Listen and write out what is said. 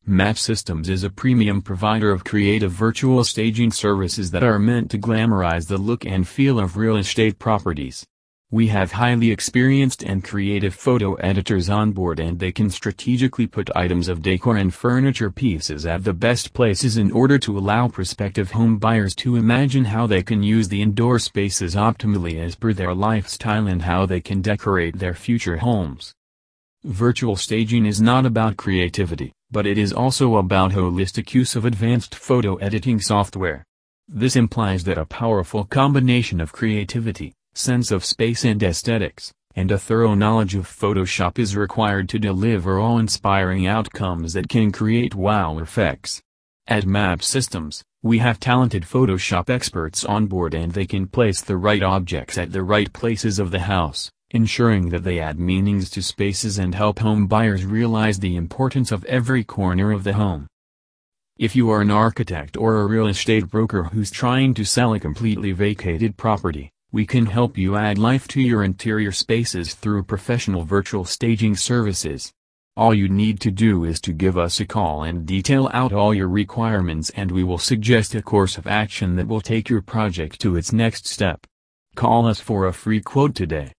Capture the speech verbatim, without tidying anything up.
Map Systems is a premium provider of creative virtual staging services that are meant to glamorize the look and feel of real estate properties. We have highly experienced and creative photo editors on board, and they can strategically put items of decor and furniture pieces at the best places in order to allow prospective home buyers to imagine how they can use the indoor spaces optimally as per their lifestyle and how they can decorate their future homes. Virtual staging is not about creativity, but it is also about holistic use of advanced photo editing software. This implies that a powerful combination of creativity, sense of space and aesthetics, and a thorough knowledge of Photoshop is required to deliver awe-inspiring outcomes that can create wow effects. At Map Systems, we have talented Photoshop experts on board, and they can place the right objects at the right places of the house, ensuring that they add meanings to spaces and help home buyers realize the importance of every corner of the home. If you are an architect or a real estate broker who's trying to sell a completely vacated property, we can help you add life to your interior spaces through professional virtual staging services. All you need to do is to give us a call and detail out all your requirements, and we will suggest a course of action that will take your project to its next step. Call us for a free quote today.